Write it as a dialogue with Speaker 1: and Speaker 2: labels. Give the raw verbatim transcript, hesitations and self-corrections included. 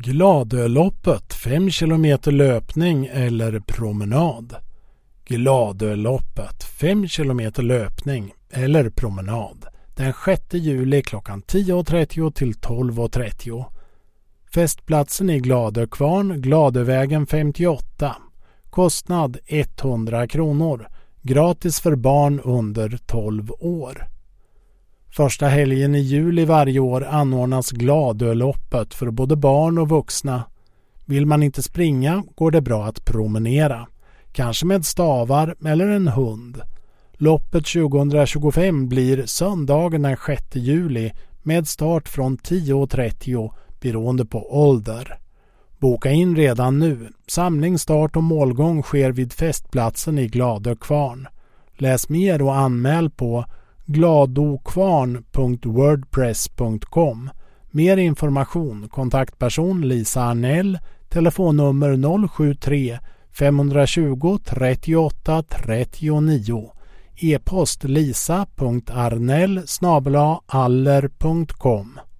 Speaker 1: Gladöloppet, fem kilometer löpning eller promenad. Gladöloppet, fem kilometer löpning eller promenad. Den sjätte juli klockan tio och trettio till tolv och trettio. Festplatsen i Gladökvarn, Gladövägen femtioåtta. Kostnad etthundra kronor. Gratis för barn under tolv år. Första helgen i juli varje år anordnas Gladöloppet för både barn och vuxna. Vill man inte springa går det bra att promenera. Kanske med stavar eller en hund. Loppet tjugohundratjugofem blir söndagen den sjätte juli med start från tio och trettio beroende på ålder. Boka in redan nu. Samling, start och målgång sker vid festplatsen i Gladökvarn. Läs mer och anmäl på gladokvarn punkt wordpress punkt com. Mer information, kontaktperson Lisa Arnell, telefonnummer noll sju tre fem tjugo trettioåtta trettionio, e-post lisa punkt arnell snabel-a aller punkt com.